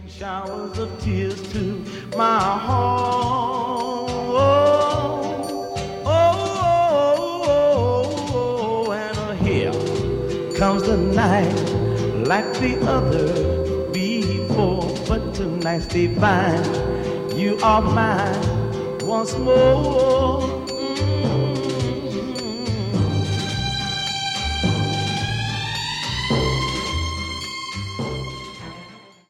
Showers of tears to my heart. And here comes the night like the other before. But tonight's divine, you are mine once more.